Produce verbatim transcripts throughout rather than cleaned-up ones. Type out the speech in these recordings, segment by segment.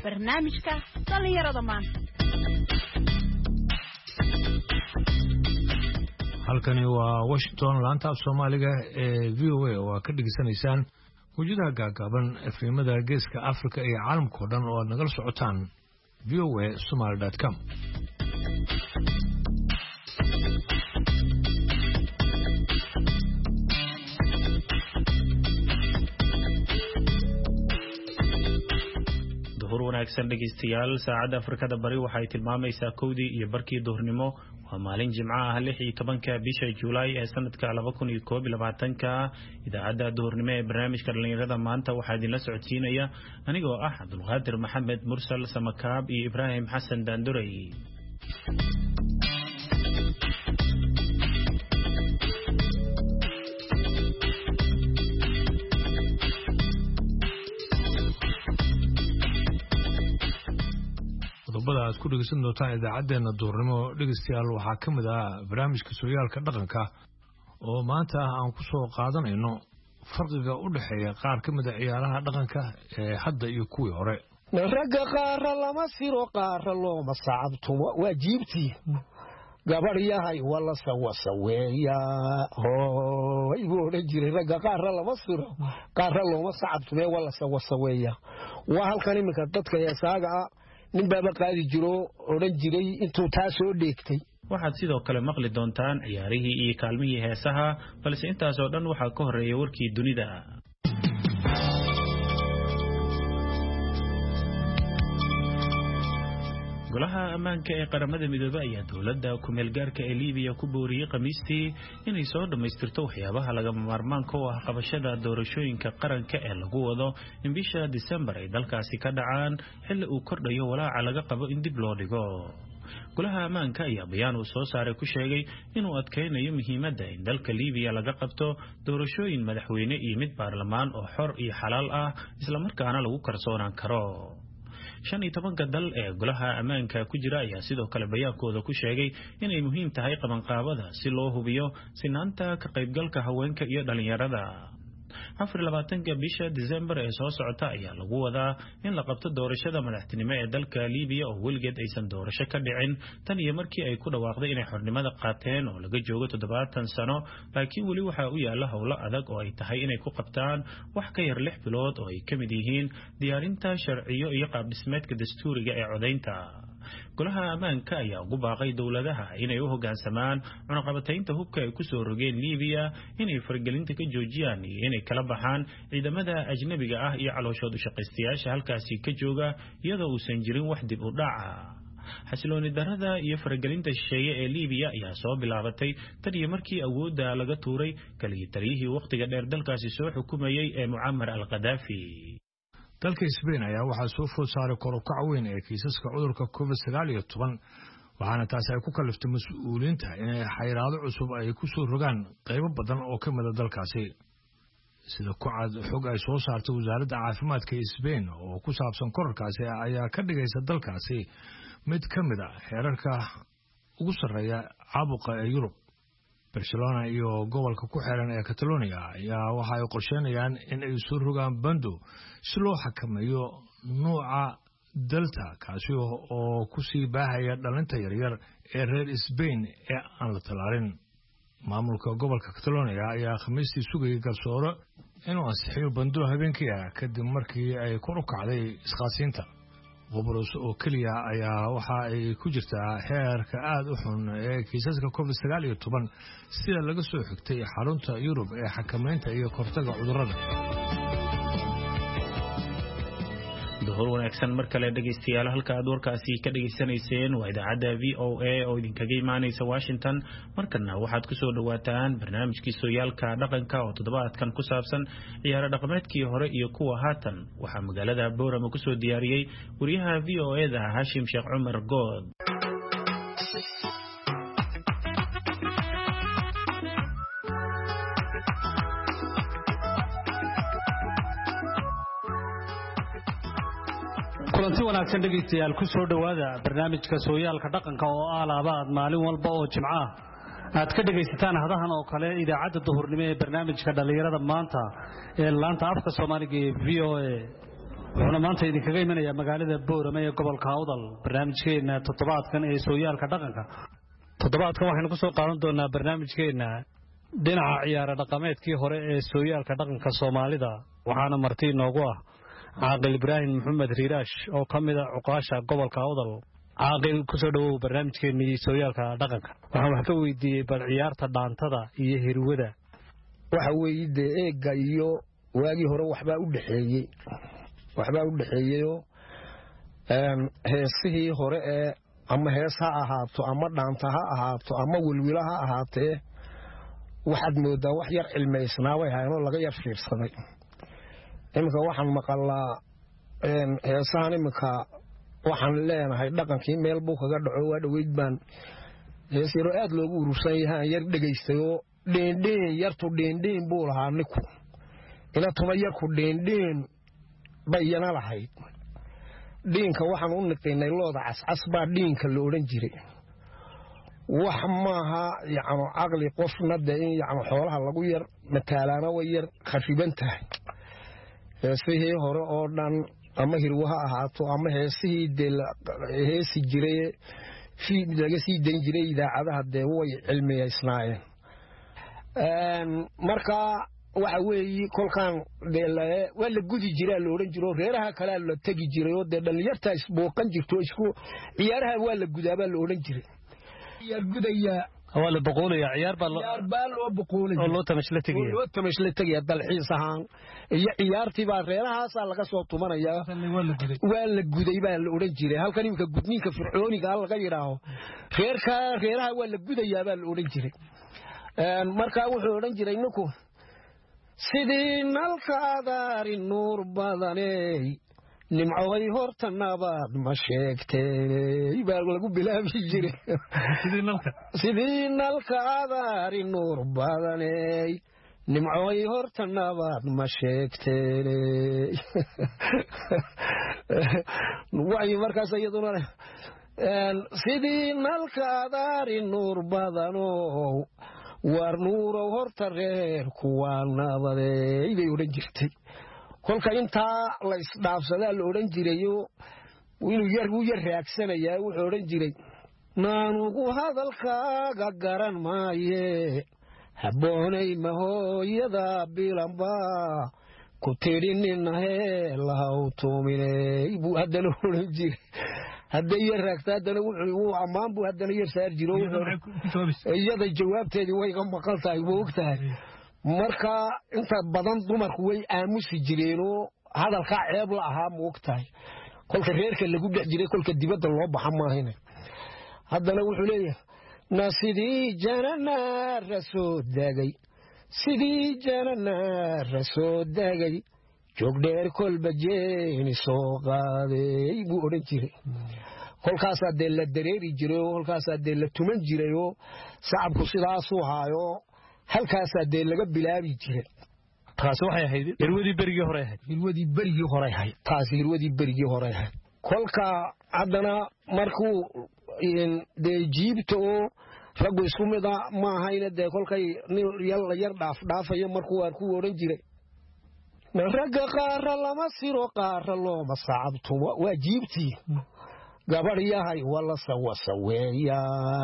barnaamijka dhalinyarada maanta. halkani waa Washington laanta af Soomaaliga ee V O A oo ka dhigisanaysaan wajida gaagaaban efrimada geeska Afrika iyo caalamka oo dhan oo aad nagala socotaan v o a somali dot com. wanaagsan dhageystayaal saacada Afrikada bari waxay tilmaamaysaa kowdii iyo barkii duhurnimo waa maalin Jimco ah lix iyo tobanka bisha July ee sanadka laba kun iyo koob iyo labaatan idaacada duhurnimo ee barnaamijka dhalinyarada maanta waxaa idin la socodsiinaya anigoo ah Cabdulqaadir Maxamed Mursal Samakaab iyo Ibrahim Xasan Daanduray. qodobada aad ku dhegeysan doontaan idaacadeena duhurnimo dhegeystayaal waxaa ka mid ah barnaamijka sooyaalka dhaqanka oo maanta aan ku soo qaadanayno farqiga u dhaxeeya qaar ka mid ah ciyaaraha dhaqanka ee hadda iyo kuwii hore. ragga qaara lama siro qaara looma sacabto waa jiibtii gabadhyahay wala sawasaweeya hooy buu odhan jiray ragga qaara lama siro qaara looma sacabto wala sawasaweeya waa halkan iminka dadka heesaaga ah nin baaba qaadi jiro oran jiray intuu taa soo dheegtay. waxaad sidoo kale maqli doontaan ciyaarihii iyo kaalmihii heesaha balse intaas oo dhan waxaa ka horeeya warkii dunida. golaha ammaanka ee qaramada midoobay ayaa dowladda ku meel gaarka ee Liibiya ku booriyay Khamiistii inay soo dhameystirto waxyaabaha laga maarmaanka u ah qabashada doorashooyinka qaranka ee lagu wado in bisha December ay dalkaasi ka dhacaan xilli uu kordhayo walaaca laga qabo in dib loo dhigo. golaha ammaanka ayaa bayaan uu soo saaray ku sheegay inuu adkeynayo muhiimadda in dalka Liibiya laga qabto doorashooyin madaxweyne iyo mid baarlamaan oo xor iyo xalaal ah isla markaana lagu kalsoonaan karo. shan iyo tobanka dal ee golaha ammaanka ku jira ayaa sidoo kale bayaankooda ku sheegay inay muhiim tahay qabanqaabada si loo hubiyo sinaanta ka qaybgalka haweenka iyo dhalinyarada. afar iyo labaatanka bisha December ee soo socota ayaa lagu wadaa in la qabto doorashada madaxtinimo ee dalka Liibiya oo weligeed aysan doorasho ka dhicin tan iyo markii ay ku dhawaaqday inay xornimada qaateen oo laga joogo toddobaatan sano laakiin weli waxa uu yaala howlo adag oo ay tahay inay ku qabtaan wax ka yar lix bilood oo ay ka mid yihiin diyaarinta sharciyo iyo qaab dhismeedka dastuuriga ee codeynta. golaha ammaanka ayaa ugu baaqay dowladaha inay u hoggaansamaan cunaqabataynta hubka ay ku soo rogeen Liibiya inay fargelinta ka joojiyaan iyo inay kala baxaan ciidamada ajnabiga ah iyo calooshood u shaqaystayaasha halkaasi ka jooga iyadoo uusan jirin wax dib u dhaca. xasilooni darrada iyo fargelinta shisheeye ee Liibiya ayaa soo bilaabatay tan iyo markii awoodda laga tuuray kaliya taliyihii waqtiga dheer dalkaasi soo xukumayay ee Muammar al-Qaddafi. dalka Spain ayaa waxaa soo food saaray kor u kac weyn ee kiisaska cudurka covid sagaal iyo toban waxaana taasi ay ku kaliftay mas'uuliyiinta inay xayiraado cusub ay ku soo rogaan qaybo badan oo ka mid ah dalkaasi. sida ku cad xog ay soo saartay wasaaradda caafimaadka ee Spain oo ku saabsan kororkaasi ayaa ka dhigaysa dalkaasi mid ka mid ah heerarka ugu sarreeya caabuqa ee Yurub. Barcelona iyo gobolka ku xeeran ee Catalonia ayaa waxa ay qorsheynayaan in ay soo rogaan bando si loo xakameeyo nooca Delta kaasi oo ku sii baahaya dhalinta yaryar ee reer Spain ee aan la talaalin. maamulka gobolka Catalonia ayaa Khamiistii sugayay garsoore inuu ansixiyo bando habeenkii ah kadib markii ay kor u kacday isqaasiinta. Qobros oo kaliya ayaa waxa ay ku jirtaa heerka aad u xun ee kiisaska covid sagaal iyo toban sida laga soo xigtay xarunta Yurub ee xakameynta iyo kortaga cudurrada. duhur wanaagsan mar kale dhageystayaal halka aad warkaasi ka dhageysanayseen waa idaacada V O A oo idinkaga imaanaysa Washington. markana waxaad ku soo dhawaataan barnaamijkii sooyaalka dhaqanka oo toddobaadkan ku saabsan ciyaar dhaqameedkii hore iyo kuwa haatan. waxaa magaalada Boorama ku soo diyaariyay wariyaha V O A da Hashim Sheekh Umar Good. kulanti wanaagsan dhageystayaal ku soo dhawaada barnaamijka sooyaalka dhaqanka oo ah laabaad maalin walba oo Jimco ah aad ka dhageysataan hadahan oo kale idaacadda duhurnimo ee barnaamijka dhalinyarada maanta ee laanta afka Soomaaliga ee V O A wuxuuna maanta idinkaga imanayaa magaalada Boorama ee gobolka Awdal barnaamijkeena toddobaadkan ee sooyaalka dhaqanka toddobaadkan waxaynu ku soo qaadan doonaa barnaamijkeena dhinaca ciyaar dhaqameedkii hore ee sooyaalka dhaqanka Soomaalida waxaana marti noogu ah Caaqil Ibraahim Maxamed Riiraash oo kamid ah cuqaasha gobolka Awdal caaqil ku soo dhawow barnaamijkeennii sooyaalka dhaqanka waxaan wax ka weydiiyey bal ciyaarta dhaantada iyo hirwada waxa weeye de eega iyo waagi hore waxba u dhaxeeyay waxba u dhaxeeyo een heesihii hore ee ama hees ha ahaato ama dhaanta ha ahaato ama wilwila ha ahaatee waxaad moodaa wax yar cilmaysnaa way hayno laga yar fiirsaday imika waxaan maqalaa een heesahan imika waxaan leenahay dhaqankii meel buu kaga dhaco waa dhaweyd baan hees yar aad loogu urursan yahay yar dhageystayo dheendheen yartu dheendheen buu lahaa ninku ila tuma yarku dheendheen bayana lahayd dhiinka waxaan u niqinay looda cascas baa dhiinka la oran jiray wax maaha yaano aqli qofna de in yaano xoolaha lagu yar mataalaana way yar khashiban tahay heesihii hore oo dhan ama hirwaha ahaato ama heesihii de heesi jiray fi laga sii dan jiray idaacadaha de way cilmiyeysnaayeen een marka waxa weeye kolkaan deelay waa la gudi jiray la oran jiro reeraha kale la tagi jiray oo dhalinyarta isbooqan jirto isku ciyaaraha waa la gudaaba la oran jiray ciyaar gudaya waa la boqolaya ciyaar baa ciyaar baa loo boqolaya oo loo tamashla tagay loo tamashla tagay dalxiis ahaan iyo ciyaartii baa reerahaas laga soo tumanaya waa la guday baa la oran jiray halkan imka gudniinka fircooniga laga yiraaho reerka reeraha waa la gudayaa baa la oran jiray een marka wuxuu oran jiray ninku sidii nalka adaari nuur badanay nimcooy horta nabaad ma sheegtay baa lagu bilaabi jiray sidii nalka sidii nalka adaari nuur badanay nimcooy horta nabaad ma sheegtay waxay markaas iyaduna een sidii nalka adaari nuur badanow war nuuro horta reer kuwa nabadeey bay oran jirtay kolka intaa la isdhaafsadaa la oran jirayo inuu yar uu yar raagsanayaa wuxuu oran jiray naanugu hadalkaaga garan maaye habboonay mahooyada bilanba ku tirininahe lahaw tuuminay buu haddana oran jiray hadday yar raagta haddana wuxuu ammaan buu haddana yar saar jiro iyada jawaabteedii way ka maqan tahay buu og tahay marka inta badan dumarku way aamusi jireenoo hadalkaa ceeb la ahaa ma og tahay kolka reerka lagu dhex jiray kolka dibadda loo baxa maahayna haddana wuxuu leeyahay na sidii jananaara soo daagay sidii jananaara soo daagay joog dheer kolba jeeni soo qaaday buu odhan jiray kolkaasaa dee la dareeri jiray oo kolkaasaa dee la tuman jiray oo sacabku sidaasuu haayo halkaasaa dee laga bilaabi jiray taasi waxay ahayd hirwadii berigii hore ahayd hirwadii berigii hore ahayd taasi hirwadii berigii hore ahayd kolka haddana markuu dee jiibta oo raggu isku mid a ma ahayna dee kolkay nin la yar dhaaf dhaafayo markuu waan ku odhan jiray ragga qaara lama siro qaara looma sacabtumo waa jiibtii gabadh yahay wala sawasaweeya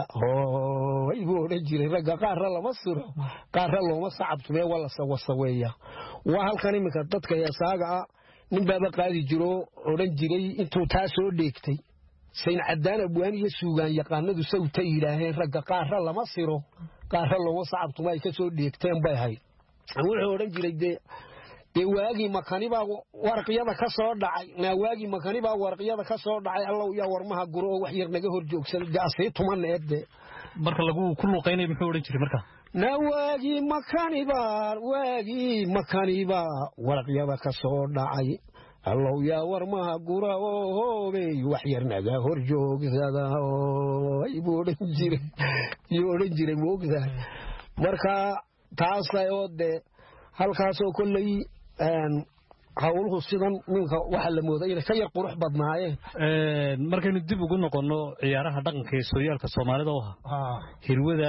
hooy buu odhan jiray ragga qaara lama siro qaara looma sacabtume wala sawasaweeya waa halkan iminka dadka heesaaga ah nin baaba qaadi jiro odhan jiray intuu taa soo dheegtay sayn cadaan abwaan iyo suugaan yaqaanadu sawta yidhaaheen ragga qaara lama siro qaara looma sacabtumo ay ka soo dheegteen bay ahayd wuxuu odhan jiray dee dee waagii makanibaa warqiyada ka soo dhacay naa waagii makanibaa warqiyada ka soo dhacay allow yaa warmaha guro oo wax yar naga hor joogsan gaasii tuman eedde marka lagu ku luqaynay muxuu odhan jiray marka naa waagii makanibaa waagii makanibaa warqiyada ka soo dhacay allow yaa warmaha gura oo hoobey wax yar naga hor joogsada buu odhan jiray yuu odhan jiray moogtahay marka taasay oo dee halkaasoo kolley hawluhu sidan ninka waxa la mooday inay ka yar qurux badnaayeen markaynu dib ugu noqono ciyaaraha dhaqanka ee sooyaalka Soomaalida oo ah hirwada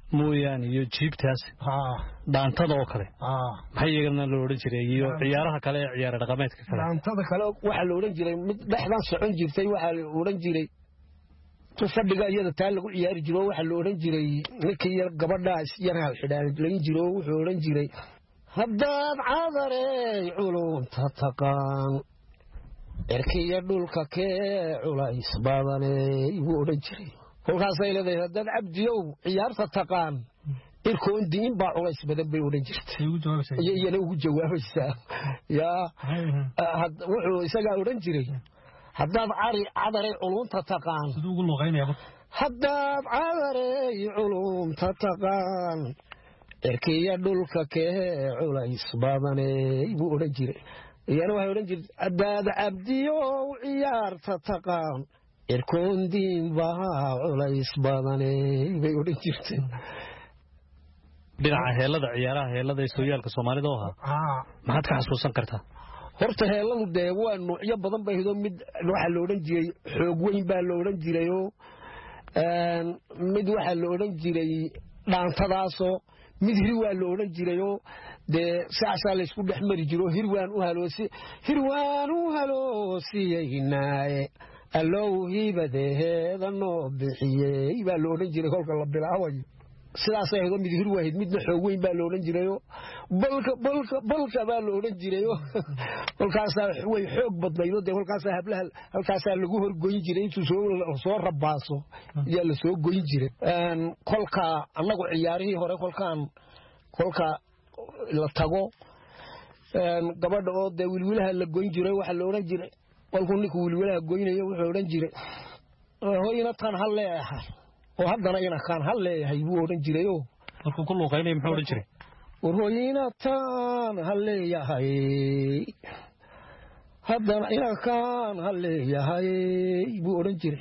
mooyaane iyo jiibtaas dhaantada oo kale maxay iyagana loo odhan jiray iyo ciyaaraha kale ee ciyaar dhaqameedka kale dhaantada kale waxa loo odhan jiray mid dhexdan socon jirtay waxa loo odhan jiray tu fadhiga iyada taa lagu ciyaari jiro waxa loo odhan jiray ninkii gabadha yar hal xidhaan laga jiro wuxuu odhan jiray haddaad cadarey culumta taqaan erkiya dhulka kee culays badaney wuu odhan jiray kolkaasay leedahay haddaad cabdiyow ciyaarta taqaan irkoon diin baa culays badan bay odhan jirtay iyana ugu jawaabaysaa yaa wuxuu isagaa odhan jiray haddaad cari cadarey culumta taqaan haddaad cadarey culumta taqaan erkiya dhulka kee culays badaney buu odhan jiray iyana waxay odhan jirtay haddaad cabdiyow ciyaarta taqaan irkoon diin baa culays badaney bay odhan jirtay dhinaca heellada ciyaaraha heellada ee sooyaalka soomaalida oo ahaa maxaad ka xasuusan kartaa horta heelladu dee waa nuucyo badan bay hidoo mid waxaa la odhan jiray xoog weyn baa la odhan jirayoo mid waxaa la odhan jiray dhaantadaasoo mid hirwaa la odhan jirayoo dee saasaa laysku dhex mari jiro hirwaan u haloosi hirwaan u haloosiyeynaaye allow hibadeheeda noo bixiyey baa la odhan jiray kolka la bilaabayo sidaasay ahaydoo mid hir waahid midna xoog weyn baa la odhan jirayo balka balka balka baa la odhan jirayo kolkaasaa way xoog badnaydo dee kolkaasaa hablaha halkaasaa lagu horgoyn jiray intuu soo soo rabaaso yaa la soo goyn jiray kolka annagu ciyaarihii hore kolkaan kolka la tago gabadha oo dee wilwilaha la goyn jiray waxaa la odhan jiray kolkuu ninku wilwilaha goynayo wuxuu odhan jiray hoyna tan ha leeyahay oo haddana ina kaan ha leeyahay buu odhan jirayoo markuu ku luuqaynaya muxuu odhan jiray warhoyna tan ha leeyahay haddana ina kaan ha leeyahay buu odhan jiray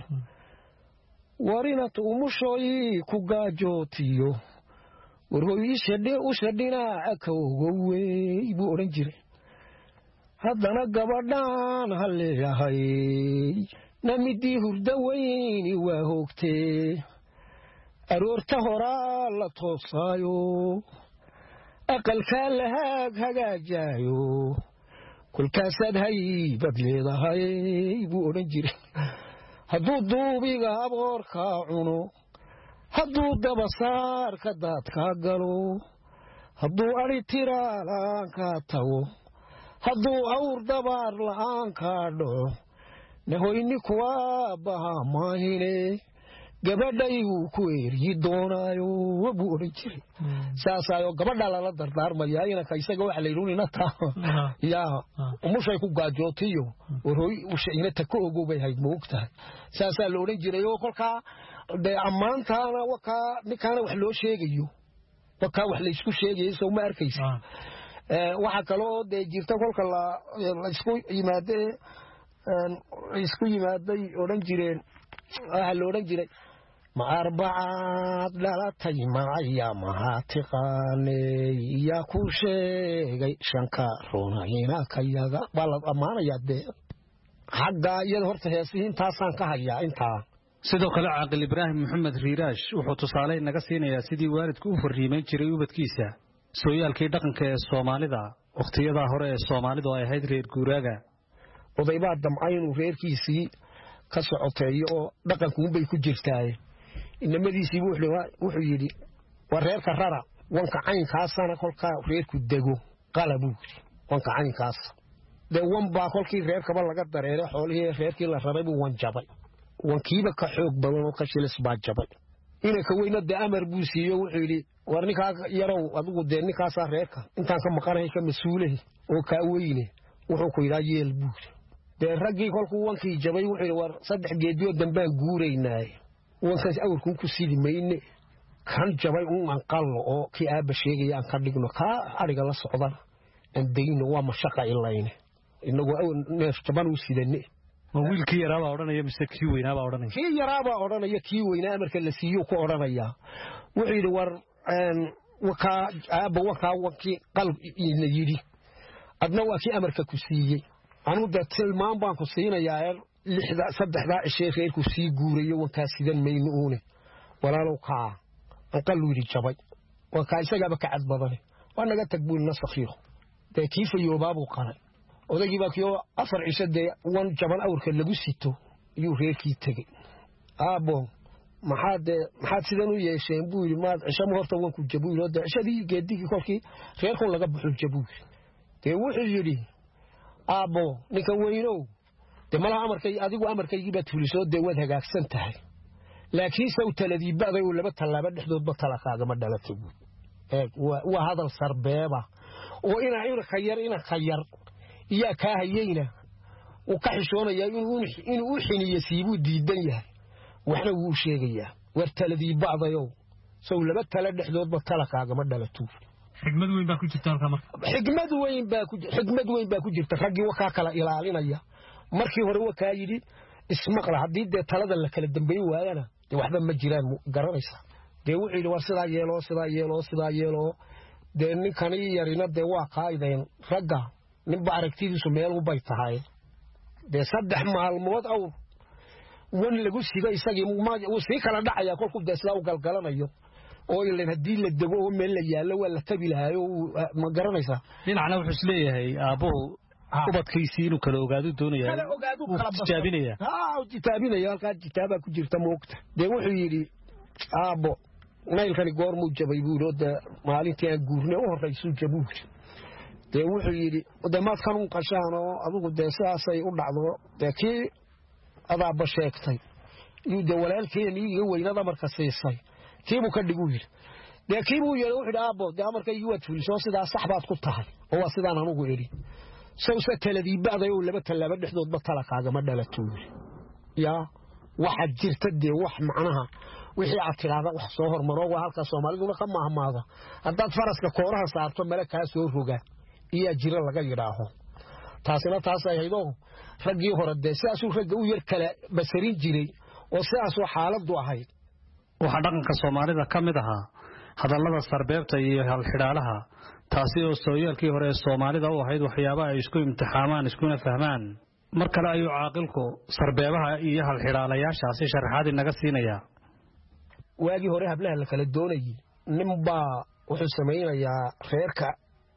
warinat umushoyi ku gaajootiyo warhoyishadhe usha dhinaca kawgowey buu odhan jiray haddana gabadhaan ha leeyahay namidii hurda weyni waa hoogtee aroorta horaa la toosaayo aqalkaa la haag hagaajaayo kolkaasaad haybad leedahay buu odhan jiray hadduu duubiga aboorkaa cuno hadduu dabasaarka daadkaa galo hadduu adhi tiraa la'aankaa tago hadduu awr dabaar la'aankaa dhaco nahoyni kuwaa bahaa maahine gabadhaybuu ku eeryi doonaayo buu odhan jiray saasaayo gabadhaa lala dardaarmayaa inanka isaga waxa layidhunina taa yaa umushay ku gaajootiyo warhooy inata ka ogow bay hayd ma og tahay saasaa la odhan jiray oo kolkaa dee ammaantaana wakaa ninkaana wax loo sheegayo wakaa wax laysku sheegayo sow ma arkaysa waxaa kaloo dee jirta kolka laysku yimaadee isku yimaaday odhan jireen waxaa la odhan jiray ma arbacaad dhalatay macaya mahaa tiqaaney yaa ku sheegay shanka runayna kayaga waa la ammaanayaa dee xaggaa iyada horta heesihii intaasaan ka hayaa intaa sidoo kale caaqil ibraahim maxamed riiraash wuxuu tusaale naga siinayaa sidii waalidku u fariimayn jiray ubadkiisa sooyaalkii dhaqanka ee soomaalida wakhtiyadaa hore ee soomaalidu ay ahayd reer guuraaga odaybaa damca inuu reerkiisii ka socoteeyo oo dhaqankuunbay ku jirtaaye inamadiisiibu wuxuu yidhi waa reerka rara wanka caynkaasana kolkaa reerku dego qala buu yidhi wanka caynkaasa dee wan baa kolkii reerkaba laga dareeray xoolihii reerkii la raray buu wan jabay wankiiba ka xoog badan oo ka shilis baa jabay inanka weyna dee amar buu siiyo wuxuu yidhi war ninkaa yarow adigu dee ninkaasaa reerka intaan ka maqanahay ka mas-uulahi oo kaa weyne wuxuu ku yidhaa yeel buu yidhi dee raggii kolkuu wankii jabay wuxuu yidhi war saddex geediyo dambaan guuraynaaye wankaas awrkuun ku sidi mayne kan jabay un aan qalno oo kii aabba sheegaya aan ka dhigno kaa adhiga la socdana aan dayno waa mashaqa ilayne inagoo neef jaban u sidane ma wiilkii yaraabaa odhanaya mise kii weynaabaa odhanaya kii yaraabaa odhanaya kii weynaa marka la siiyo ku odhanayaa wuxuu yidhi war wakaa aabba wakaa wankii qalb ina yidhi adna waa kii amarka ku siiyey anuu dee tilmaan baan ku siinayaa lixda saddexdaa cishee reerku sii guurayo wankaa sidan mayno uune walaalow kaa anqalu yiri jabay waa ka isagaba ka cad badan waa naga tagbuul nasakhiyo de kiifa yoobabu qalay odagii baa kiyo afar cisade wan jaban awrka lagu sito iyo reerkii tagay aabo maxaad maxaad sidan u yeesheen buu yiri maad cisho horta waan ku jabuulo de cishadii geedigi kolkii reerku laga buxul jabuul de wuxuu yiri aabo ninkan weynow de malaha amarkay adigu amarkaygi baad fuliso de wad hagaagsan tahay laakiin saw taladii baaday oo laba talaaba dhexdood ba tala qaaga ma dhalatay ee waa hadal sarbeeba oo ina ina khayar ina khayar iya ka hayeyna oo ka xishoonaya inuu inuu xiniyo siibu diidan yahay waxna uu sheegaya war taladii baaday oo saw laba tala dhexdood ba tala qaaga ma dhalato xigmad weyn baa ku jirta halka marka xigmad weyn baa ku xigmad weyn baa ku jirta ragii waxa kala ilaalinaya markii hore waxa yiri ismaqla hadii de talada la kala dambeey waayana de waxba ma jiraan garanaysa de wuxuu war sida yeelo sida yeelo sida yeelo de ninkani yarina de waa qaayday ragga nin baaragtidiisu meel u bay tahay de saddex maalmood aw wan lagu sida isagii ma uu si kala dhacaya kolku de isla u galgalanayo oo ilaa hadii la dago oo meel la yaalo wala tabilaayo ma garanaysa dhinacna wuxuu isleeyahay aabuhu ubadkiisii inuu kala ogaado doonaya kala ogaado kala tijaabinaya haa tijaabinaya halka tijaaba ku jirta moogta de wuxuu yiri aabo naylkani goor muu jabay buu rooda maalintii aan guurnay oo horeysu jabuul de wuxuu yiri wadamaad kan u qashaano adigu de saasay u dhacdo de kii adaaba sheegtay iyo de walaalkeeni iyo weynada marka siisay kiibu ka dhigu yiri de kiibu yiri wuxuu aabo de amarkaygu waa fuliso sida sax baad ku tahay oo sidaan anigu iri sawsa taladii baaday oo laba talaaba dhexdood ba tala qaaga ma dhalato ya waxa jirta de wax macnaha wixii aad tiraahdo wax soo hormaro waa halka Soomaalidu ka maahmaada hadaad faraska kooraha saarto meel ka soo roga iyo jira laga yiraaho taasina taas ay haydo ragii hore de sidaas uu rag u yar kala basarin jiray oo sidaas oo xaaladu ahayd waxa dhaqanka Soomaalida kamid aha hadallada sarbeebta iyo hal xidhaalaha taasi oo sooyaalkii hore ee Soomaalida u ahayd waxyaabaha ay isku imtixaamaan iskuna fahmaan mar kale ayuu caaqilku sarbeebaha iyo hal xidhaalayaashaasi sharaxaad inaga siinaya waagi hore hablaha la kala doonayay nimba wuxuu sameeyayaa reerka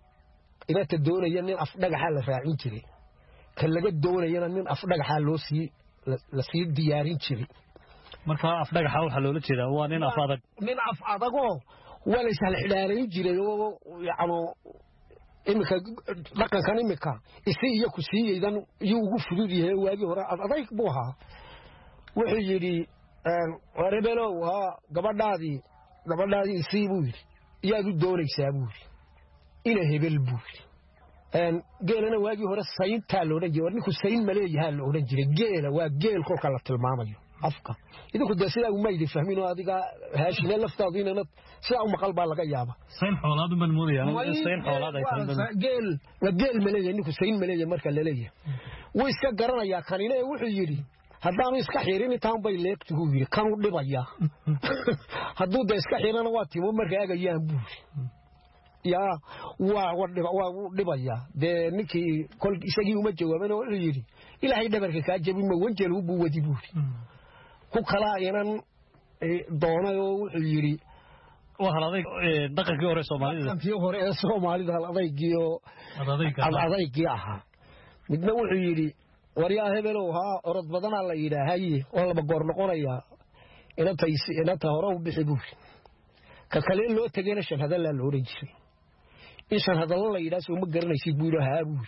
inta doonaya nin af dhagaxa la raacin jiray kan laga doonayana nin af dhagaxa loo sii la sii diyaarin jiray marka af dhagaxa waxa loo jeedaa waa nin af adag nin af adago wala isal xidhaarin jiray oo yaano imika dhaqankan imika isi iyo ku siiyaydan iyo ugu fudud yahay waagi hore adayg buu ahaa wuxuu yiri warebelo waa gabadhaadii gabadhaadii isi buu yiri iyaadu doonaysaa buu yiri ila hebel buu yiri een geelana waagi hore saynta loo dhajiyo ninku sayn maleeyahay loo oran jiray geela waa geel kolka la tilmaamayo afka idinku dasida uma idin fahmin oo adiga haashina laftaadina sida uma qalba laga yaaba sayn xoolaad man moodayaan sayn xoolaad ay tahay geel waa geel maleeyahay ninku sayn maleeyahay marka la leeyahay way iska garanaya kanina wuxuu yiri haddaan iska xirin intaan bay leegtugu yiri kan u dhibaya hadduu da iska xirana waa timo markaagayaan buu ya waa waa dhibaya de ninkii kol isagii uma jawaabana wuxuu yiri ilaahay dhabarka ka jabin ma wanjeel uu buu wadi buu ku kala aynan doonayo wuxuu yiri waa haladay dhaqankii hore Soomaalida dhaqankii hore ee Soomaalida haladay adaygi ahaa midna wuxuu yiri wariyaa hebel oo ha orod badana la yiraahay oo laba goor noqonaya ina taysi ina ta hore u bixi buu ka kale loo tageena shan hadal la oran jiray ishan hadal la yiraahdo ma garanaysid buu lahaa buu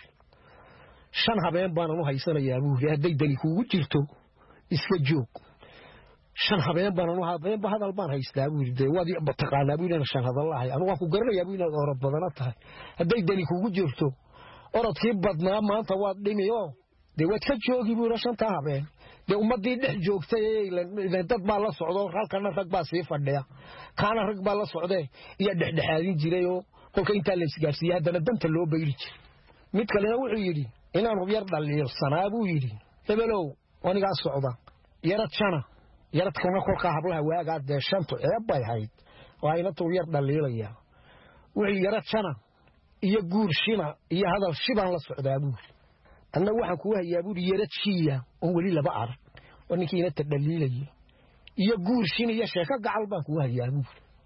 shan habeen baan u haysanayaa buu haday dali kugu jirto iska joog shan habeen baan u habeen baa hadal baan haystaa buu de wadi bataqaana buu inaan shan hadal lahay anu waan ku garanayaa buu inaad orod badana tahay haday dali kugu jirto orodkii badnaa maanta waad dhimiyo de wad ka joogi buu shanta habeen de ummadii dhex joogtay ee dad baa la socdo halkana rag baa sii fadhiya kaana rag baa la socday iyo dhexdhexaadin jiray oo kolka inta la isgaarsiiyay hadana danta loo bayri jiray mid kale wuxuu yiri inaan yar dhaliyo sanaabu yiri hebelow waniga socda yarad shana yarad kana kolka hablaha waaga de shanto ee bay hayd waa ina tuu yar dhaliilaya wixii yarad shana iyo guur shina iyo hadal shiban la socdaa buu anna waxaan ku hayaa buu yarad shiya oo wali laba arag oo ninkiina tadaliilay iyo guur shin iyo sheeka gacal baan ku hayaa buu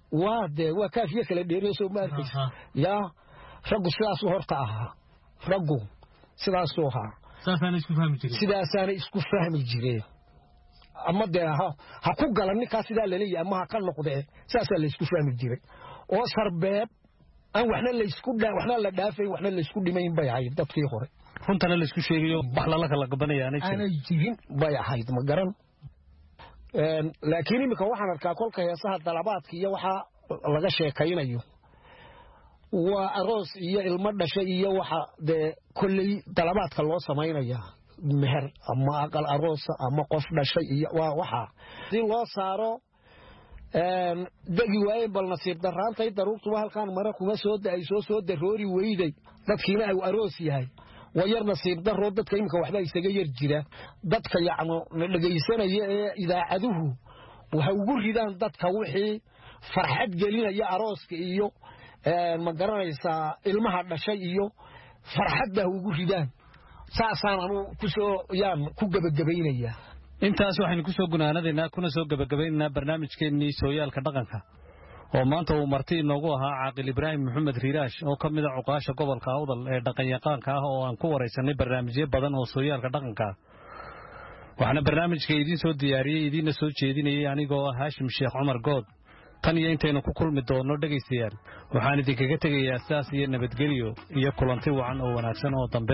واد وكافية كلا ديريسو ماركس يا رجو سلاس وهرتاها رجو سلاس وها ساسان اسكو فهمي جري سلاسان اسكو فهمي جري أما ده ها هكو قالني كاسيدا للي أما هكان نقطة ساسان اللي اسكو فهمي جري وصار باب أن وحنا اللي اسكو ده وحنا اللي دافع وحنا اللي اسكو دي ما ينبيع عيد ده في خوري runtan la isku sheegayo baxla la kala qabanaya anay ana jirin bay ahayd ma garan een laakiin imika waxaan arkaa kolka heesaha dalabaadka iyo waxa laga sheekaynayo waa aroos iyo ilmo dhashay iyo waxa de kulli dalabaadka loo sameeynaya meher ama aqal aroos ama qof dhashay iyo waa waxa si loo saaro een dagi waay bal nasiib daraantay daruurtu halkaan mara kuma soo daay soo soo daroori weyday dadkiina ay aroos yahay وير نصيب دهر ودتك يمكن وحده يسجى يرجع دتك يعني لجيسنا إذا عدوه وهوجر جدا دتك وحي فرحت جلينا يا عروس كيو ما قرنا يسا المهر شيء يو فرحت ده وجر جدا ساسان أنا كسو يام كوجب الجبينة يا intaas waxaynu ku soo gunaanadeenaa kuna soo gabagabaynaa barnaamijkeennii sooyaalka dhaqanka oo maanta uu marti inoogu ahaa caaqil Ibraahim Maxamed Riiraash oo ka mid ah cuqaasha gobolka Awdal ee dhaqan-yaqaanka ah oo aan ku wareysanay barnaamijyo badan oo sooyaalka dhaqanka waxaana barnaamijka idin soo diyaariyay idin soo jeedinayay anigoo ah Haashim Sheekh Cumar Good tan iyo intaynu ku kulmi doono dhageystayaal waxaan idinkaga tegayaa saas iyo nabadgelyo iyo kulanti wacan oo wanaagsan oo dambe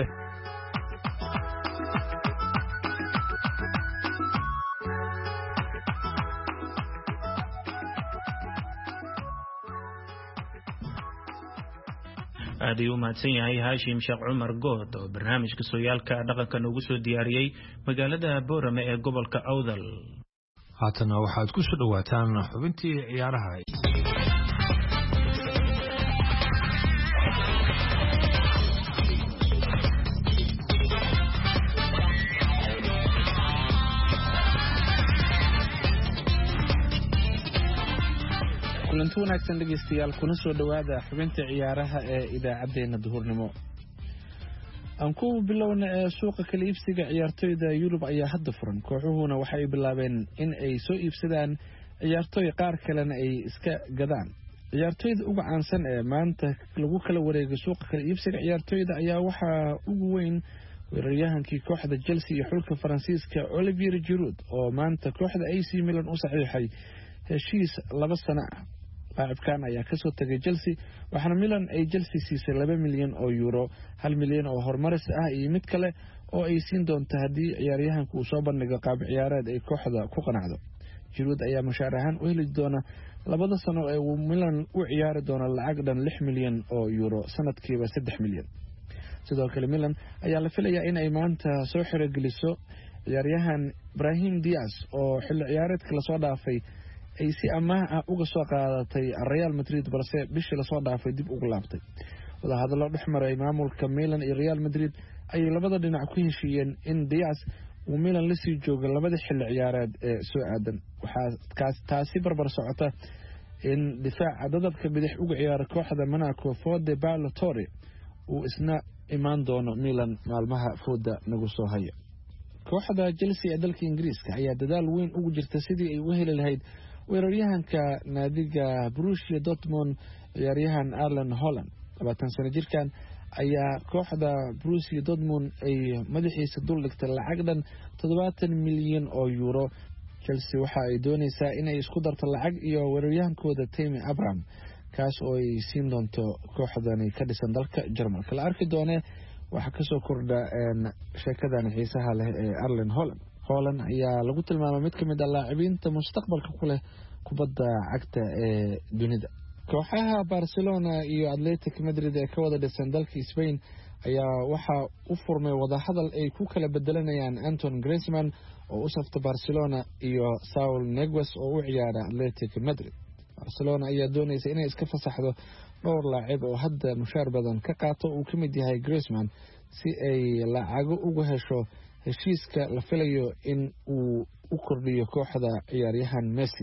aad ayuu mahadsan yahay Haashim Sheekh Cumar Good oo barnaamijka sooyaalka dhaqanka ugu soo diyaariyay magaalada Boorame ee gobolka Awdal. haatana waxaad ku soo dhawaataan xubintii ciyaaraha. kulanti wanaagsan dhageystayaal kuna soo dhawaada xubinta ciyaaraha ee idaacadeena duhurnimo aan ku bilowna ee suuqa kala iibsiga ciyaartoyda Yurub ayaa hadda furan kooxuhuna waxay bilaabeen in ay soo iibsadaan ciyaartoy qaar kalena ay iska gadaan ciyaartoyda ugu caansan ee maanta lagu kala wareegay suuqa kala iibsiga ciyaartoyda ayaa waxa ugu weyn weeraryahankii kooxda Chelsea iyo xulka Faransiiska Olivier Giroud oo maanta kooxda A C Milan u saxiixay heshiis laba sano ah laacibkan ayaa ka soo tagay Chelsea waxaana Milan ay Chelsea siisay laba milyan oo euro hal milyan oo hormaris ah iyo mid kale oo ay siin doonto haddii ciyaaryahanku uu soo bandhigo qaab ciyaareed ay kooxda ku qanacdo Giroud ayaa mushaar ahaan u heli doona labada sano ee uu Milan u ciyaari doono lacag dhan lix milyan oo euro sanadkiiba saddex milyan sidoo kale Milan ayaa la filayaa in ay maanta soo xirogeliso ciyaaryahan Brahim Diaz oo xilli ciyaareedka la soo dhaafay ay si amaah ah uga soo qaadatay Real Madrid balse bishii la soo dhaafay dib ugu laabtay wada hadallo dhexmaray maamulka Milan iyo Real Madrid ay labada dhinac ku heshiiyeen in Diaz uu Milan la sii joogo labada xilli ciyaareed ee soo aadan waxa taasi barbar socota in difaaca dadabka bidix uga ciyaara kooxda Monaco Fode Balotore uu isna imaan doono Milan maalmaha fooda nagu soo haya kooxda Chelsea ee dalka Ingiriiska ayaa dadaal weyn ugu jirta sidii ay u heli lahayd weeraryahanka naadiga Borussia Dortmund ciyaaryahan Erling Haaland labaatan sano jirkan ayaa kooxda Borussia Dortmund ay madaxiisa dul dhigtay lacag dhan toddobaatan milyan oo euro Chelsea waxa ay doonaysaa inay isku darto lacag iyo weeraryahankooda Tammy Abraham kaas oo ay siin doonto kooxdani ka dhisan dalka Jarmalka la arki doone waxa ka soo kordha sheekadan xiisaha leh ee Erling Haaland Haaland ayaa lagu tilmaamay mid kamid ah laacibiinta mustaqbalka ku leh kubadda cagta ee dunida kooxaha Barcelona iyo Athletic Madrid ee ka wada dhisan dalka Spain ayaa waxa u furmay wada hadal ay ku kala bedelanayaan Antoine Griezmann oo u safta Barcelona iyo Saul Niguez oo u ciyaara Athletic Madrid Barcelona ayaa doonaysa inay iska fasaxdo dhowr laacib oo hadda mushaar badan ka qaato uu kamid yahay Griezmann si ay lacago ugu hesho heshiiska la filayo in uu u kordhiyo kooxda ciyaaryahan Messi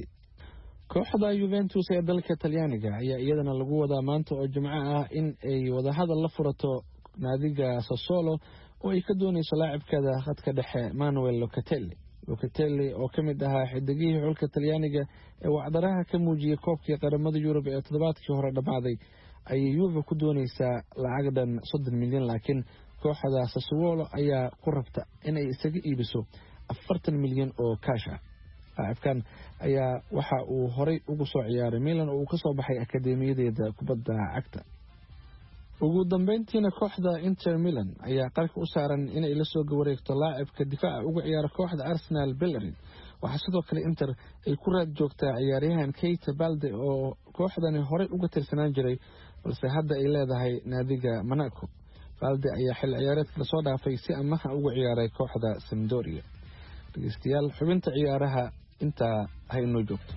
kooxda Juventus ee dalka Talyaaniga ayaa iyadana lagu wadaa maanta oo Jimco ah in ay wada hadal la furato naadiga Sassuolo oo ay ka doonayso laacibkeeda khadka dhexe Manuel Locatelli Locatelli oo ka mid ahaa xidigihii xulka Talyaaniga ee wacdaraha ka muujiyay koobkii qaramada Yurub ee toddobaadkii hore dhamaaday ayay Juve ku doonaysaa lacag dhan soddon milyan laakiin kooxda Sassuolo ayaa ku rabta inay isaga iibiso afartan milyan oo kaash ah. Laacibkan ayaa waxa uu horay ugu soo ciyaaray Milan oo uu ka soo baxay akadeemiyadeeda kubadda cagta. ugu dambeyntiina kooxda Inter Milan ayaa qarka u saaran inay la soo gawareegto laacibka difaaca uga ciyaara kooxda Arsenal Bellerin. waxaa sidoo kale Inter ay ku raad joogtaa ciyaaryahan Keita Balde oo kooxdani horay uga tirsanaan jiray balse hadda ay leedahay naadiga Monaco. Balde ayaa xil ciyaareedka la soo dhaafay si amaah uga ciyaaray kooxda Sampdoria. dhageystayaal xubinta ciyaaraha inta hay noo joogto.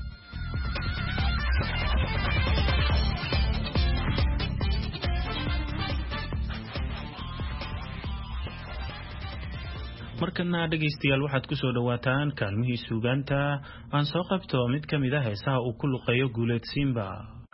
markana dhageystayaal waxaad ku soo dhawaataan kaalmihii suugaanta aan soo qabto mid ka mid ah heesaha uu ku luqeeyo Guuleed Simba.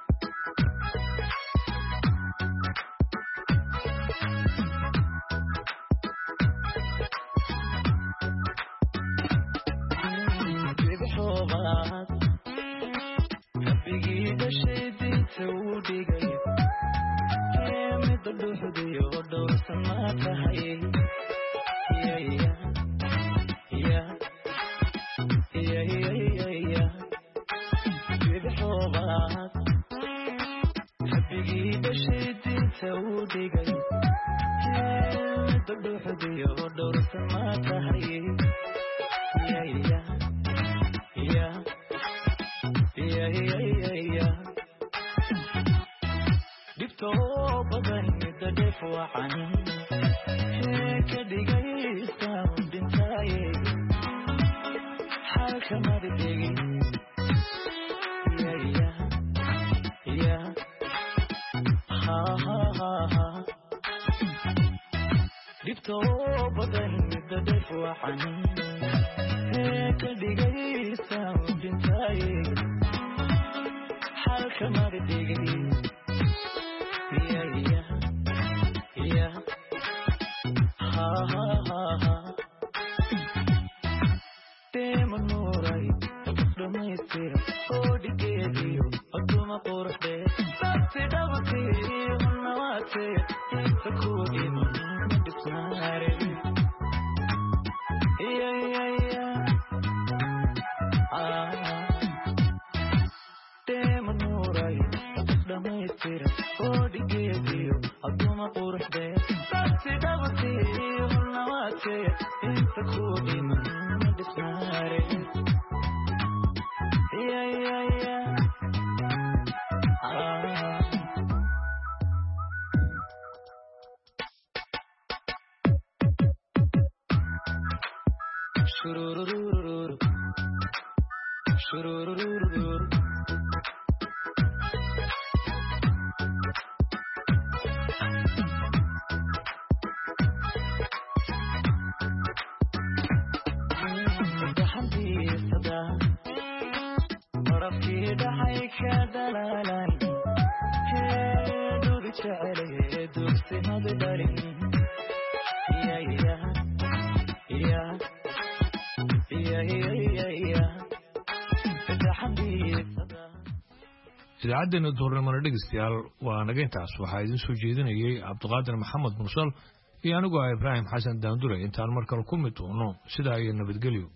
idaacaddeena duhurnimada dhegeystayaal waa naga intaas waxaa idin soo jeedinayay Cabdiqaadir Maxamed Mursal iyo anigu ah Ibraahim Xasan Daandure intaan mar kale ku mid doono sidaa iyo nabadgelyo.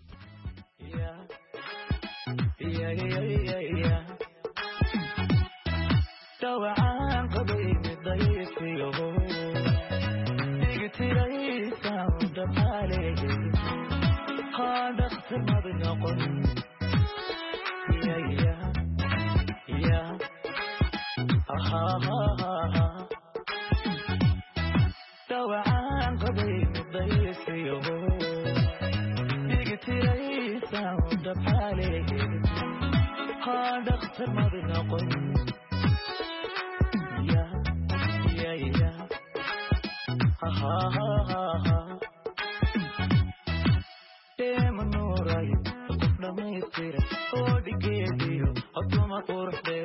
Dema no rayo, na me espera, o de que dio, o toma por fe.